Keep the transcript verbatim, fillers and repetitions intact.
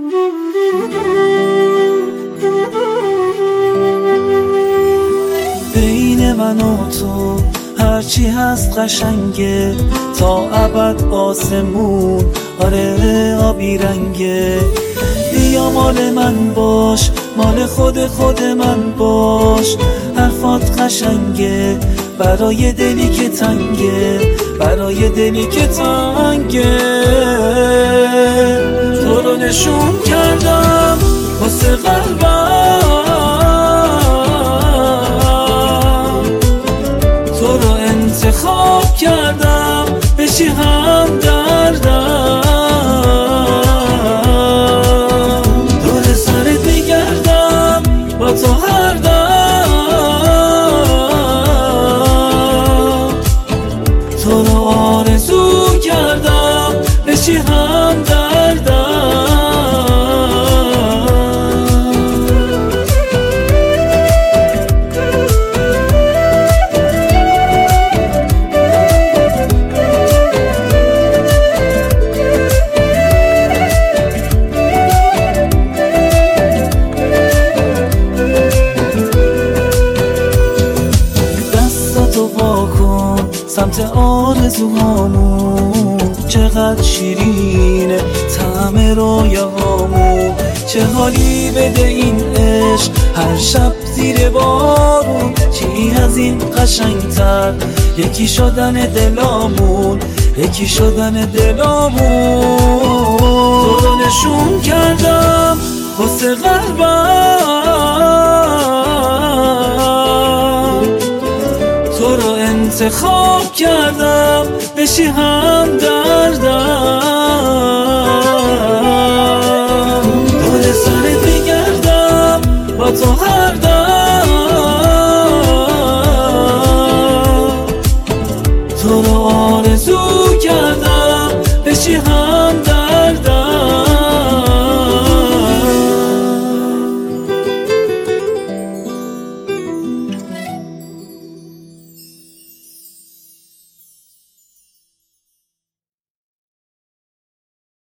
بین من و تو هرچی هست قشنگه، تا ابد آسمون آره آبی رنگه. بیا مال من باش، مال خود خود من باش. حرفات قشنگه برای دلی که تنگه، برای دلی که تنگه. تو رو نشون کردم واسه قلبم، تو رو انتخاب کردم بشی هم دردم. دور سرت میگردم با تو هر دم، تو رو آرزو کردم بشی هم دردم. سمت آرزوهامون چقدر شیرینه طعم رویاهامون. چه حالی بده این عشق هر شب زیر بارون. چی از این قشنگتر یکی شدن دلامون، یکی شدن دلامون. تو رو نشون کردم واسه قلبم، تو رو انتخاب کردم بشی هم دردم.